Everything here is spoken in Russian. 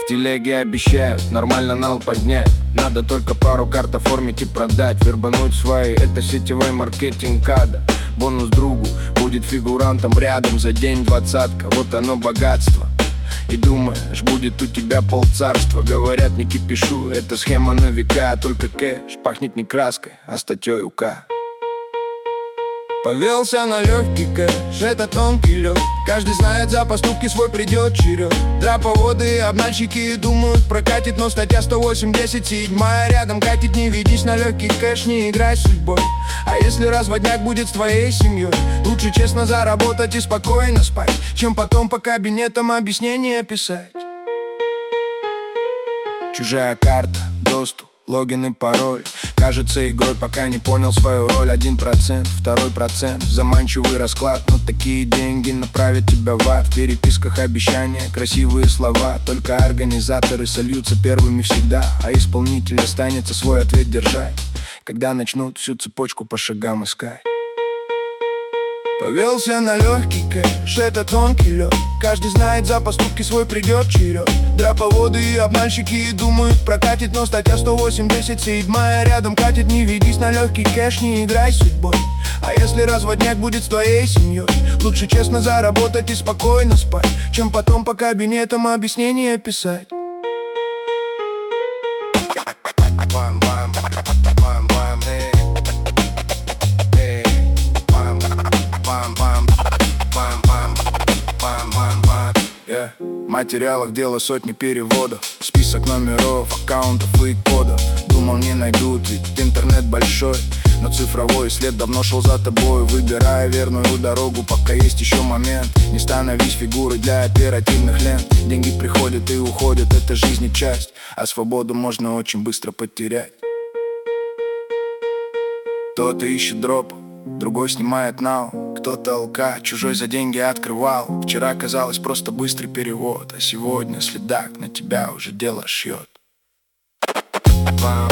телеги обещают нормально нал поднять. Надо только пару карт оформить и продать. Вербануть свои, это сетевой маркетинг ада. Бонус другу, будет фигурантом рядом. За день 20-ка, вот оно богатство. И думаешь, будет у тебя полцарства. Говорят, не кипишу, это схема на века. Только кэш пахнет не краской, а статьей УК. Повелся на легкий кэш, это тонкий лед. Каждый знает, за поступки свой придет черед. Драповоды и обманщики думают, прокатит, но статья 187 рядом катит. Не ведись на легкий кэш, не играй с судьбой. А если разводняк будет с твоей семьей, лучше честно заработать и спокойно спать, чем потом по кабинетам объяснения писать. Чужая карта, доступ, логин и пароль. Кажется игрой, пока не понял свою роль. 1%, 2%, заманчивый расклад. Но такие деньги направят тебя в ад. В переписках обещания, красивые слова. Только организаторы сольются первыми всегда, а исполнитель останется свой ответ держать, когда начнут всю цепочку по шагам искать. Повелся на легкий кэш, это тонкий лед. Каждый знает, за поступки свой придет черед. Драповоды и обманщики думают, прокатит, но статья 187 рядом катит. Не ведись на легкий кэш, не играй с судьбой. А если разводняк будет с твоей семьей, лучше честно заработать и спокойно спать, чем потом по кабинетам объяснения писать. В материалах дело сотни переводов, список номеров, аккаунтов и кодов. Думал, не найдут, ведь интернет большой, но цифровой след давно шел за тобой. Выбирая верную дорогу, пока есть еще момент. Не становись фигурой для оперативных лент. Деньги приходят и уходят, это жизни часть, а свободу можно очень быстро потерять. Кто-то ищет дроп, другой снимает нау. Кто-то алка, чужой за деньги открывал. Вчера казалось просто быстрый перевод, а сегодня следак на тебя уже дело шьет.